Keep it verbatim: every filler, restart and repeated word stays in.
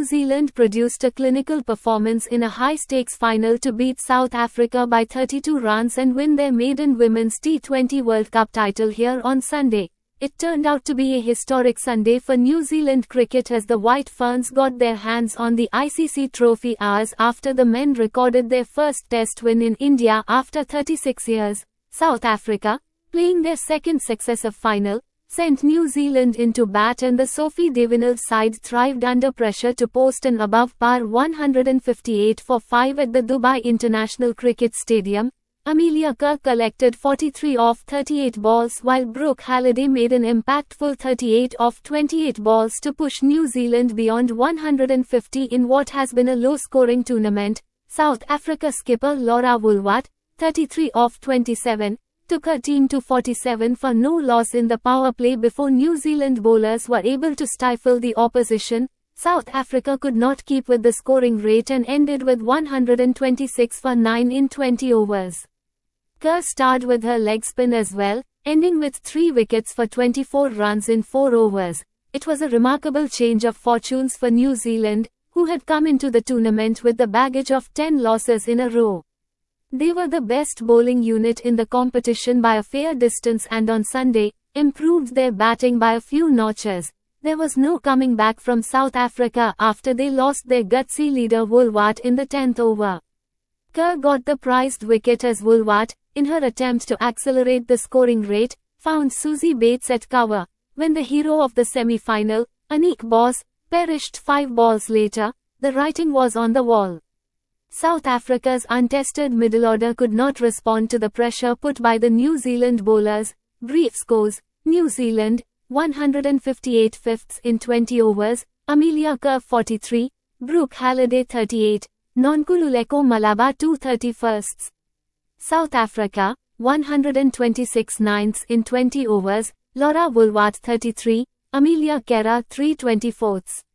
Zealand produced a clinical performance in a high-stakes final to beat South Africa by thirty-two runs and win their maiden Women's T twenty World Cup title here on Sunday. It turned out to be a historic Sunday for New Zealand cricket as the White Ferns got their hands on the I C C trophy hours after the men recorded their first Test win in India after thirty-six years. South Africa, playing their second successive final, sent New Zealand into bat and the Sophie Devenel side thrived under pressure to post an above-par one hundred fifty-eight for five at the Dubai International Cricket Stadium. Amelia Kerr collected forty-three off thirty-eight balls while Brooke Halliday made an impactful thirty-eight off twenty-eight balls to push New Zealand beyond one hundred fifty in what has been a low-scoring tournament. South Africa skipper Laura Woolward, thirty-three off twenty-seven, took her team to forty-seven for no loss in the power play before New Zealand bowlers were able to stifle the opposition. South Africa could not keep with the scoring rate and ended with one hundred twenty-six for nine in twenty overs. Kerr starred with her leg spin as well, ending with three wickets for twenty-four runs in four overs. It was a remarkable change of fortunes for New Zealand, who had come into the tournament with the baggage of ten losses in a row. They were the best bowling unit in the competition by a fair distance and on Sunday, improved their batting by a few notches. There was no coming back from South Africa after they lost their gutsy leader Woolward in the tenth over. Kerr got the prized wicket as Woolward, in her attempt to accelerate the scoring rate, found Suzie Bates at cover, when the hero of the semi-final, Anique Bos, perished five balls later. The writing was on the wall. South Africa's untested middle order could not respond to the pressure put by the New Zealand bowlers. Brief scores: New Zealand, one hundred fifty-eight fifths in twenty overs, Amelia Kerr forty-three, Brooke Halliday thirty-eight, Nonkululeko Malaba two thirty-firsts. South Africa, one hundred twenty-six ninths in twenty overs, Laura Woolward thirty-three, Amelia Kerr three twenty-fourths.